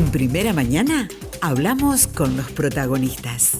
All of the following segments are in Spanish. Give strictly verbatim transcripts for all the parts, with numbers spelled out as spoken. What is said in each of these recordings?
En Primera Mañana hablamos con los protagonistas.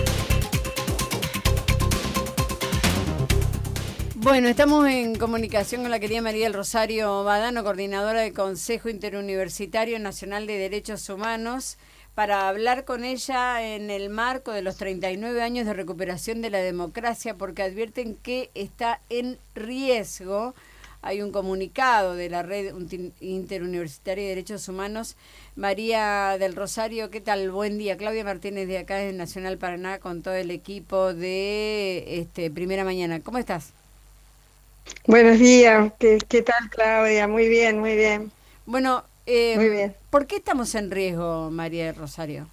Bueno, estamos en comunicación con la querida María del Rosario Badano, coordinadora del Consejo Interuniversitario Nacional de Derechos Humanos, para hablar con ella en el marco de los treinta y nueve años de recuperación de la democracia, porque advierten que está en riesgo. Hay un comunicado de la Red Interuniversitaria de Derechos Humanos. María del Rosario, ¿qué tal? Buen día. Claudia Martínez de acá de Nacional Paraná con todo el equipo de este, Primera Mañana. ¿Cómo estás? Buenos días. ¿Qué, qué tal, Claudia? Muy bien, muy bien. Bueno, eh, muy bien. ¿por qué estamos en riesgo, María del Rosario?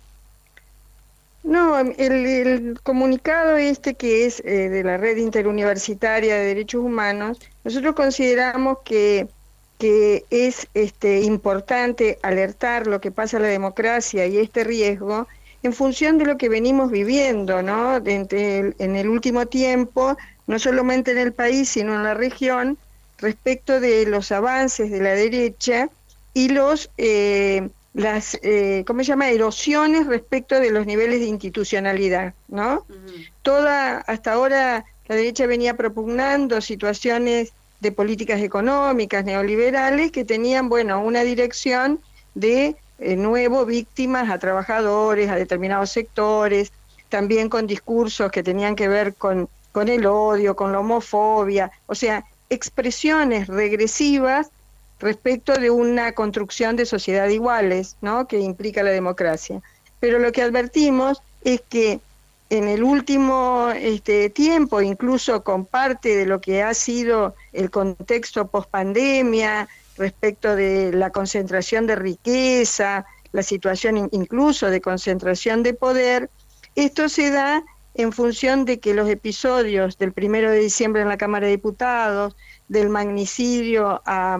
No, el, el comunicado este que es eh, de la Red Interuniversitaria de Derechos Humanos, nosotros consideramos que, que es este, importante alertar lo que pasa a la democracia y este riesgo en función de lo que venimos viviendo, ¿no? De, de, en el último tiempo, no solamente en el país, sino en la región, respecto de los avances de la derecha y los... Eh, las, eh, ¿cómo se llama?, erosiones respecto de los niveles de institucionalidad, ¿no? Uh-huh. Toda, hasta ahora la derecha venía propugnando situaciones de políticas económicas neoliberales que tenían, bueno, una dirección de eh, nuevo víctimas a trabajadores, a determinados sectores, también con discursos que tenían que ver con, con el odio, con la homofobia, o sea, expresiones regresivas respecto de una construcción de sociedad iguales, ¿no?, que implica la democracia. Pero lo que advertimos es que en el último este, tiempo, incluso con parte de lo que ha sido el contexto pospandemia, respecto de la concentración de riqueza, la situación incluso de concentración de poder, esto se da en función de que los episodios del primero de diciembre en la Cámara de Diputados, del magnicidio a...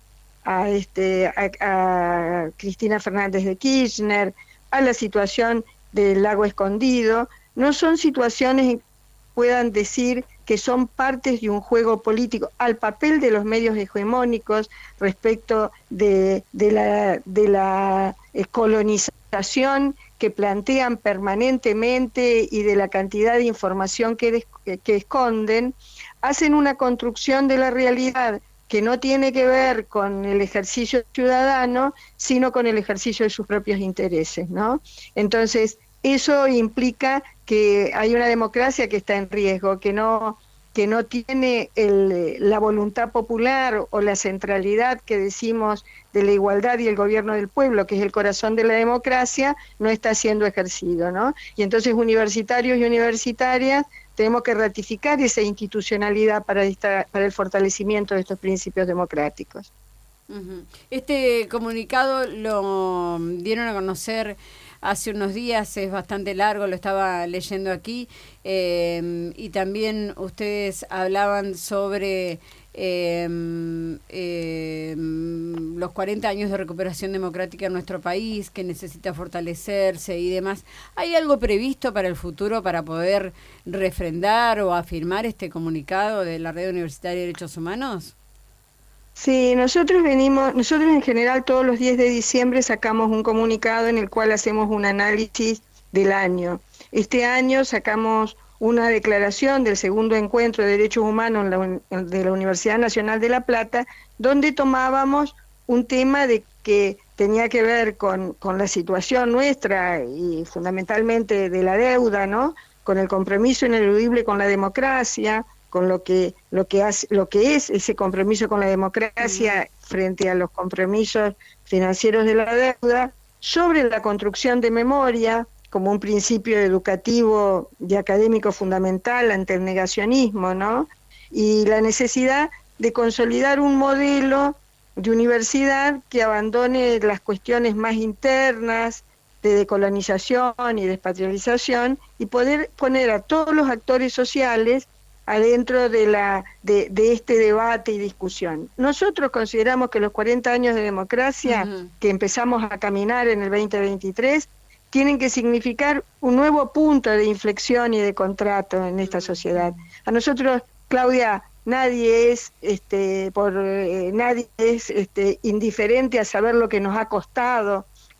a, este, a, a Cristina Fernández de Kirchner, a la situación del Lago Escondido, no son situaciones que puedan decir que son partes de un juego político, al papel de los medios hegemónicos respecto de, de la, de la colonización que plantean permanentemente y de la cantidad de información que, des, que esconden, hacen una construcción de la realidad que no tiene que ver con el ejercicio ciudadano, sino con el ejercicio de sus propios intereses, ¿no? Entonces, eso implica que hay una democracia que está en riesgo, que no, que no tiene el, la voluntad popular o la centralidad que decimos de la igualdad y el gobierno del pueblo, que es el corazón de la democracia, no está siendo ejercido, ¿no? Y entonces universitarios y universitarias tenemos que ratificar esa institucionalidad para, esta, para el fortalecimiento de estos principios democráticos. Uh-huh. Este comunicado lo dieron a conocer hace unos días, es bastante largo, lo estaba leyendo aquí, eh, y también ustedes hablaban sobre eh, eh, los cuarenta años de recuperación democrática en nuestro país, que necesita fortalecerse y demás. ¿Hay algo previsto para el futuro para poder refrendar o afirmar este comunicado de la Red Universitaria de Derechos Humanos? Sí, nosotros venimos, nosotros en general todos los diez de diciembre sacamos un comunicado en el cual hacemos un análisis del año. Este año sacamos una declaración del segundo encuentro de derechos humanos en la, de la Universidad Nacional de La Plata, donde tomábamos un tema de que tenía que ver con, con la situación nuestra y fundamentalmente de la deuda, ¿no?, con el compromiso ineludible con la democracia, con lo que lo que hace, lo que es ese compromiso con la democracia frente a los compromisos financieros de la deuda, sobre la construcción de memoria como un principio educativo y académico fundamental ante el negacionismo, ¿no? Y la necesidad de consolidar un modelo de universidad que abandone las cuestiones más internas de decolonización y despatrialización y poder poner a todos los actores sociales adentro de, la, de, de este debate y discusión. Nosotros consideramos que los cuarenta años de democracia uh-huh. que empezamos a caminar en el veinte veintitrés tienen que significar un nuevo punto de inflexión y de contrato en esta sociedad. A nosotros, Claudia, nadie es este por eh, nadie es este indiferente a saber lo que nos ha costado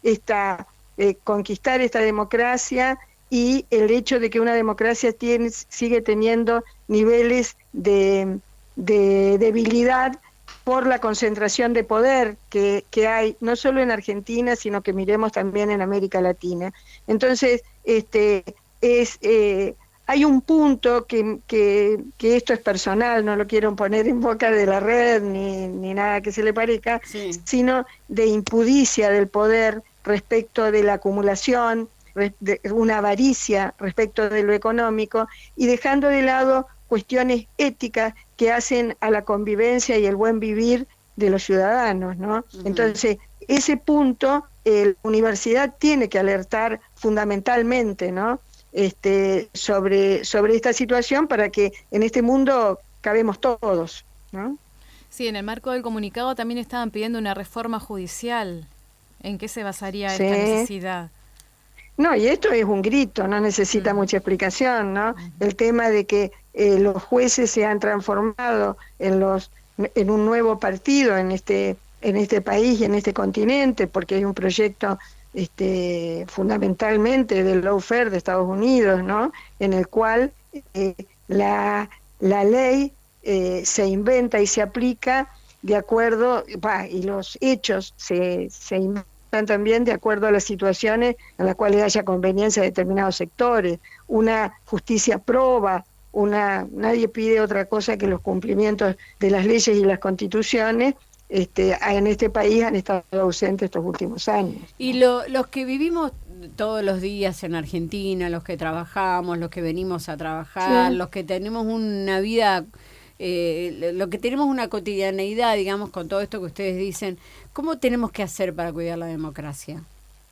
esta, eh, conquistar esta democracia y el hecho de que una democracia tiene, sigue teniendo niveles de, de debilidad por la concentración de poder que, que hay, no solo en Argentina, sino que miremos también en América Latina. Entonces, este, es, eh, hay un punto que, que, que esto es personal, no lo quiero poner en boca de la red ni, ni nada que se le parezca, sí. sino de impudicia del poder respecto de la acumulación, de una avaricia respecto de lo económico, y dejando de lado cuestiones éticas que hacen a la convivencia y el buen vivir de los ciudadanos, ¿no? Uh-huh. Entonces, ese punto eh, la universidad tiene que alertar fundamentalmente, ¿no? Este, sobre, sobre esta situación para que en este mundo cabemos todos, ¿no? Sí, en el marco del comunicado también estaban pidiendo una reforma judicial. ¿En qué se basaría sí. esta necesidad? No, y esto es un grito, no necesita uh-huh. mucha explicación, ¿no? Uh-huh. El tema de que eh, los jueces se han transformado en los en un nuevo partido en este en este país y en este continente, porque hay un proyecto este fundamentalmente del lawfare de Estados Unidos, ¿no? En el cual eh, la la ley eh, se inventa y se aplica de acuerdo, bah, y los hechos se se inventan también de acuerdo a las situaciones en las cuales haya conveniencia de determinados sectores. Una justicia proba, una nadie pide otra cosa que los cumplimientos de las leyes y las constituciones. Este, en este país han estado ausentes estos últimos años. Y lo, los que vivimos todos los días en Argentina, los que trabajamos, los que venimos a trabajar, sí. los que tenemos una vida... Eh, lo que tenemos una cotidianeidad, digamos, con todo esto que ustedes dicen, ¿cómo tenemos que hacer para cuidar la democracia?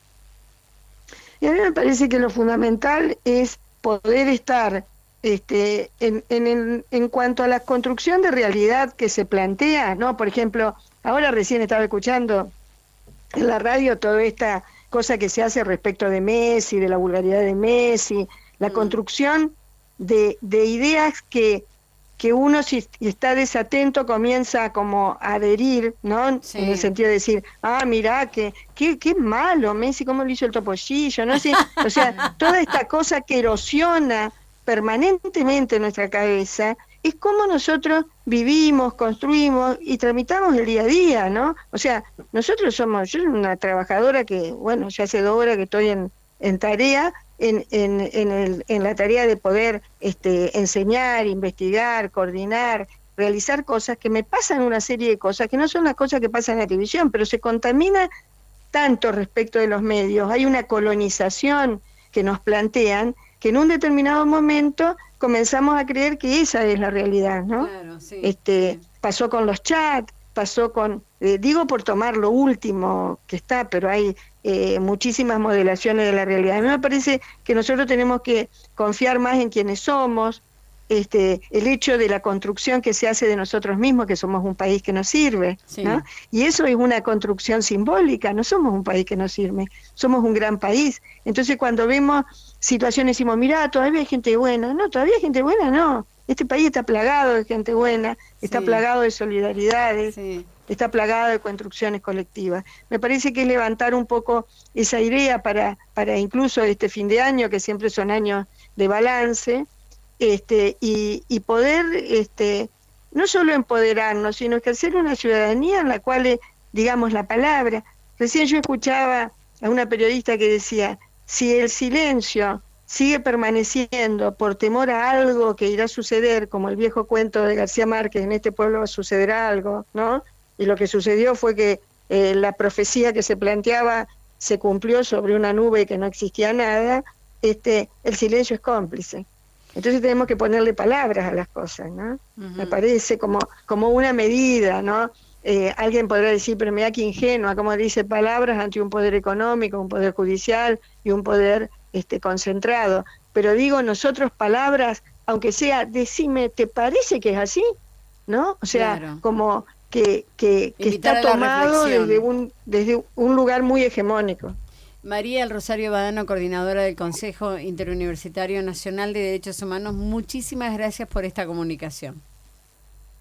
Y a mí me parece que lo fundamental es poder estar este, en, en, en, en cuanto a la construcción de realidad que se plantea, ¿no? Por ejemplo, ahora recién estaba escuchando en la radio toda esta cosa que se hace respecto de Messi, de la vulgaridad de Messi, la mm. construcción de, de ideas que que uno si está desatento comienza como a adherir, ¿no? Sí. En el sentido de decir, ah, mirá, que qué, qué malo, Messi, cómo le hizo el topollillo, ¿no? Sí, o sea, toda esta cosa que erosiona permanentemente nuestra cabeza, es como nosotros vivimos, construimos y tramitamos el día a día, ¿no? O sea, nosotros somos, yo soy una trabajadora que, bueno, ya hace dos horas que estoy en, en tarea, En, en, en, el, en la tarea de poder este, enseñar, investigar, coordinar, realizar cosas que me pasan una serie de cosas que no son las cosas que pasan en la televisión, pero se contamina tanto respecto de los medios, hay una colonización que nos plantean que en un determinado momento comenzamos a creer que esa es la realidad, ¿no? Claro, sí, este, sí. Pasó con los chats, pasó con, eh, digo por tomar lo último que está, pero hay eh, muchísimas modelaciones de la realidad. A mí me parece que nosotros tenemos que confiar más en quienes somos, este, el hecho de la construcción que se hace de nosotros mismos, que somos un país que nos sirve, sí. ¿no? Y eso es una construcción simbólica, no somos un país que nos sirve, somos un gran país. Entonces cuando vemos situaciones decimos, mirá, todavía hay gente buena, no, todavía hay gente buena, no. Este país está plagado de gente buena, está sí. plagado de solidaridades, sí. está plagado de construcciones colectivas. Me parece que es levantar un poco esa idea para, para incluso este fin de año, que siempre son años de balance, este, y, y poder este, no solo empoderarnos, sino ejercer una ciudadanía en la cual, digamos, la palabra. Recién yo escuchaba a una periodista que decía, si el silencio sigue permaneciendo por temor a algo que irá a suceder, como el viejo cuento de García Márquez, en este pueblo sucederá algo, ¿no? Y lo que sucedió fue que eh, la profecía que se planteaba se cumplió sobre una nube que no existía nada, este, el silencio es cómplice. Entonces tenemos que ponerle palabras a las cosas, ¿no? Uh-huh. Me parece como, como una medida, ¿no? Eh, alguien podrá decir, pero mira qué ingenua, como dice palabras ante un poder económico, un poder judicial y un poder este, concentrado. Pero digo, nosotros palabras, aunque sea, decime, ¿te parece que es así? ¿No? O sea, claro. como que, que, que está tomado desde un, desde un lugar muy hegemónico. María del Rosario Badano, coordinadora del Consejo Interuniversitario Nacional de Derechos Humanos, muchísimas gracias por esta comunicación.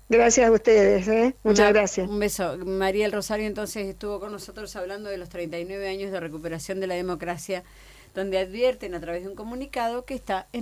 Gracias a ustedes, ¿eh? Muchas Una, gracias. Un beso. María del Rosario entonces estuvo con nosotros hablando de los treinta y nueve años de recuperación de la democracia, donde advierten a través de un comunicado que está en